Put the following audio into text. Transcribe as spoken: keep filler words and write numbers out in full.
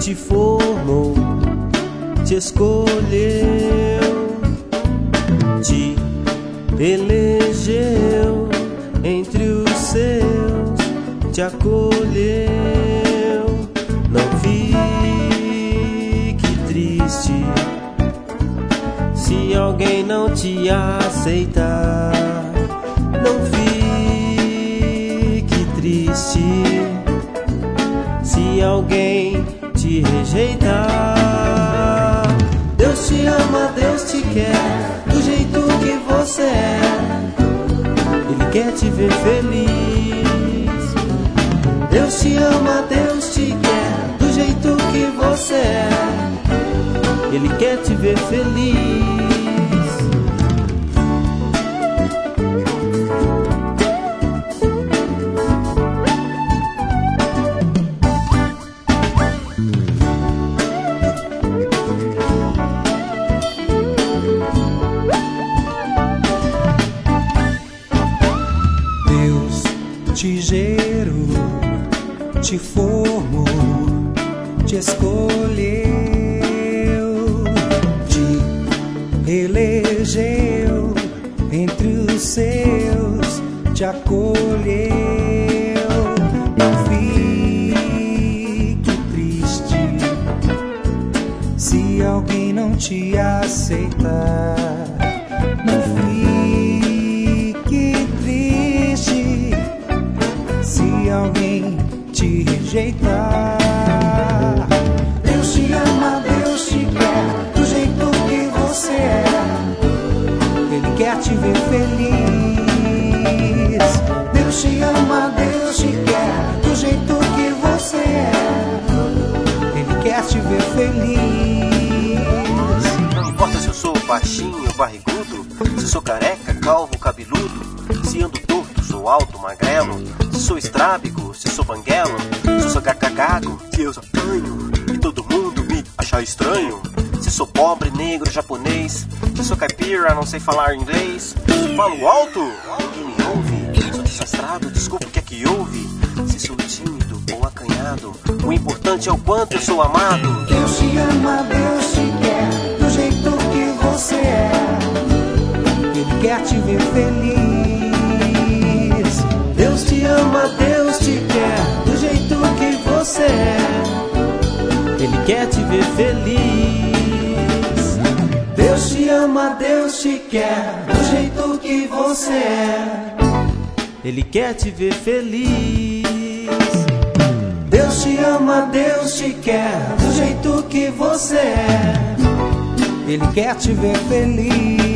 te formou, te escolheu, te elegeu entre os seus, te acolheu. Não fique triste se alguém não te aceitar. Não fique triste se alguém te rejeitar. Deus te ama, Deus te quer do jeito que você é. Ele quer te ver feliz. Deus te ama, Deus te quer do jeito que você é. Ele quer te ver feliz. Te gerou, te formou, te escolheu, te elegeu entre os seus, te acolheu. Não fique triste se alguém não te aceitar. Não fique triste se alguém te rejeitar. Deus te ama, Deus te quer do jeito que você é. Ele quer te ver feliz. Deus te ama, Deus te quer do jeito que você é. Ele quer te ver feliz. Não importa se eu sou baixinho ou barrigudo, se sou careca, calvo, cabeludo, se ando torto, sou alto, magrelo, se sou estrábico, se sou banguelo, se sou gacagago, se eu só apanho e todo mundo me achar estranho, se sou pobre, negro, japonês, se sou caipira, não sei falar inglês, se falo alto, ninguém me ouve, sou desastrado, desculpa o que é que houve, se sou tímido ou acanhado, o importante é o quanto eu sou amado. Deus te ama, Deus te quer do jeito que você é. Ele quer te ver feliz. Deus te ama, Deus te quer do jeito que você é. Ele quer te ver feliz. Deus te ama, Deus te quer do jeito que você é. Ele quer te ver feliz. Deus te ama, Deus te quer do jeito que você é. Ele quer te ver feliz.